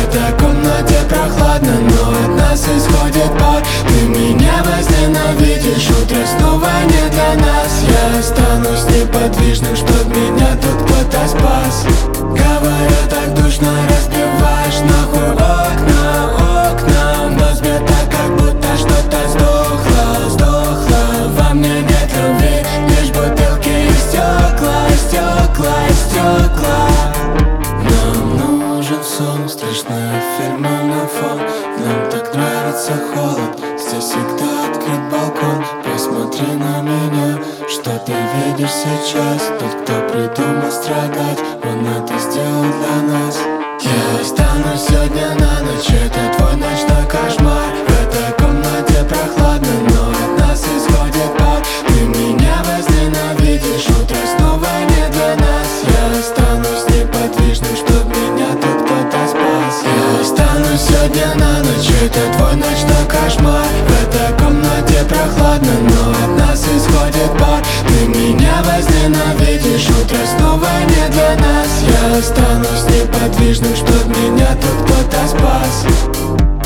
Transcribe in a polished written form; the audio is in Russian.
этой комнате прохладно, но от нас исходит пар. Ты меня возненавидишь, утро снова не до нас. Я останусь неподвижным, чтоб меня тут кто-то спас. Говорю, так душно, разбиваешь нахуй окна. В мозге так, как будто что-то сдохло. Во мне нет любви, лишь бутылки и стекла. Нам нужен сон, страшные фильмы на фон. Нам так нравится холод, здесь всегда открыт балкон. Посмотри на меня, что ты видишь сейчас? Тот, кто придумал страдать, он это сделал для нас. Я останусь сегодня на ночь, это твой ночной кошмар. В этой комнате прохладно, но от нас исходит пар. Ты меня возненавидишь, утро снова не для нас. Я останусь неподвижным, чтоб меня тут кто-то спас. Я останусь сегодня на ночь, это твой ночной кошмар. В этой комнате прохладно, но от нас исходит пар. Ты меня возненавидишь, утро снова не для нас. Я останусь неподвижным, чтоб меня тут кто-то спас.